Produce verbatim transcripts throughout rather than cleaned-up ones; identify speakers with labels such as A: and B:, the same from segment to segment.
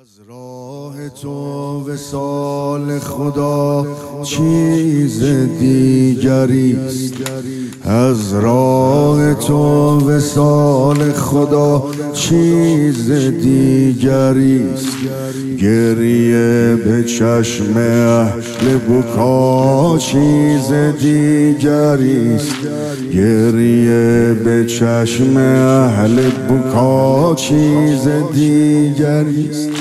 A: از راه تو وصال خدا چیز دیگریست. از راه تو وصال خدا چیز دیگریست. گریه به چشم اهل بکا چیز دیگریست. گریه به چشم اهل بکا چیز دیگریست.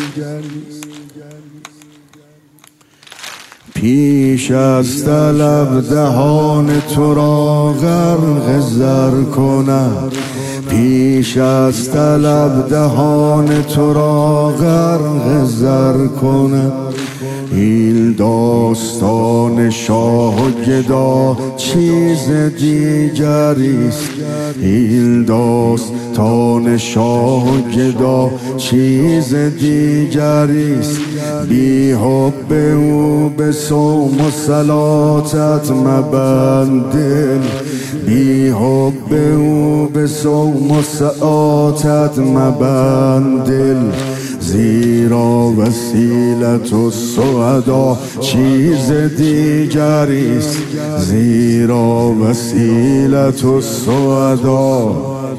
A: پیش از طلب دهان تو را غرق زر کند. پیش از طلب دهان تو را غرق زر کند. این داستان شاه و گدا چیز دیگریست. این داستان شاه و گدا چیز دیگریست. بی حب او به صوم و صلاتت مبند دل. بی حب او به صوم و صلاتت مبند دل. زیرا وسیلت السعدا چیز دیگریست. زیرا وسیلت السعدا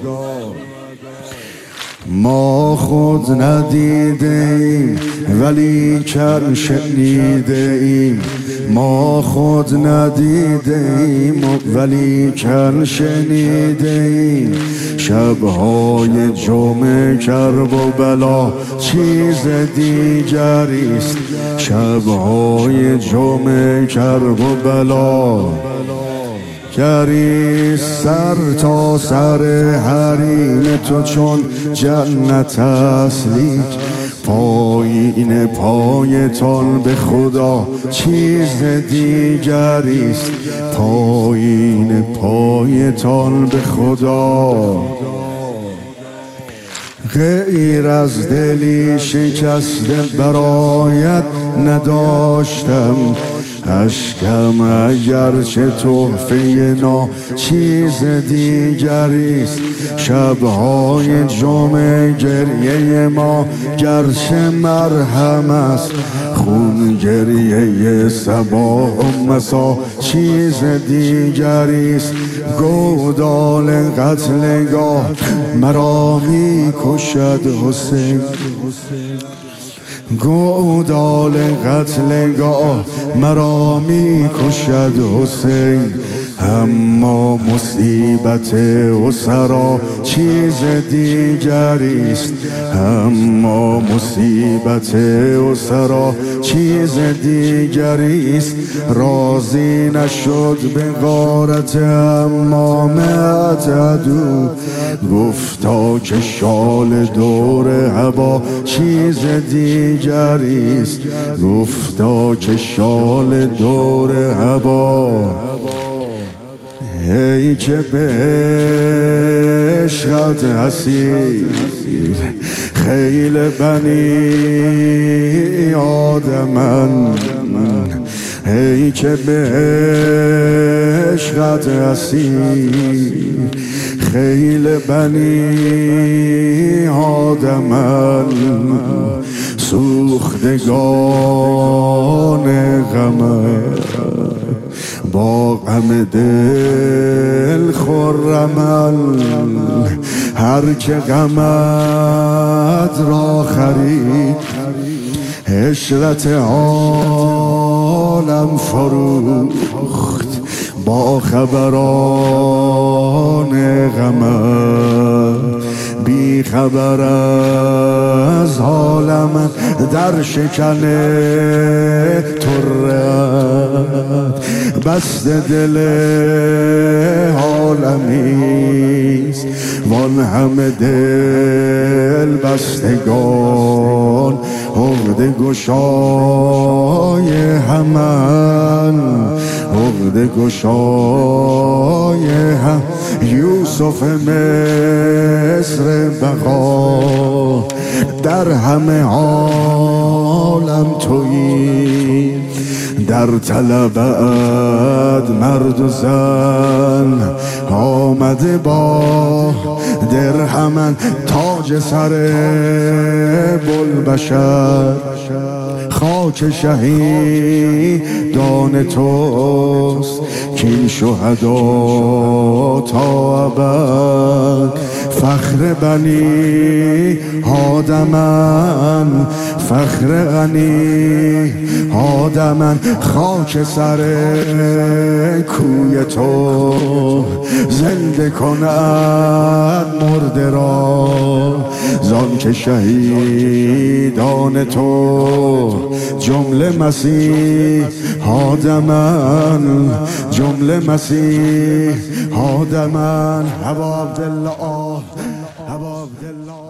A: ما خود ندیده ایم ولی کن شنیده ایم. ما خود ندیده ایم ولی کن شنیده ایم. شبهای جمعه کرب و بلا چیز دیگریست. شبهای جمعه کرب و بلا گریست. سر تا سر حریم تو چون جنت است لیک پایین پایتان به خدا چیز دیگریست. پایین پایتان به خدا غیر از دلی شکسته برایت نداشتم. اشکم اگرچه تحفه نا چیز دیگریست. شبهای جمعه گریه ما گرچه مرهم است. خون گریه صباح و مسا چیز دیگریست. گودال قتلگاه مرا می کشد حسین. گودال قتلگاه مرا می کشد حسین. اما مصیبت اسرا چیز دیگریست. اما مصیبت اسرا چیز دیگریست. راضی نشد به غارت امامت عدو. گفتا که شال دور هوا چیز دیگریست. گفتا که شال دور هوا ای که به عشقت اسیر خیل بنی آدمن. ای که به عشقت اسیر خیل بنی آدمن. سوختگان غمن با غم دل خرمن. هر که غمت را خرید عشرت عالم فروخت. با خبران غمت بی خبر از حالم در شکن ترت بست دل عالمیست. وان همه دل بستگان عقده گشای همن. عقده گشای هم یوسف مصر بقا در همه عالم تویی. در طلبت مرد و زن آمده با درهمن تاج سر بلبشر. خاک شهیدان توست کین شهدا تا ابد فخر بنی آدمن، فخر غنی آدمن. خاک سر کوی تو زنده کند مرده را، زان که شهیدان تو جمله مسیح آدمن، جمله مسیح آدمن. ابا عبدالله، ابا عبدالله.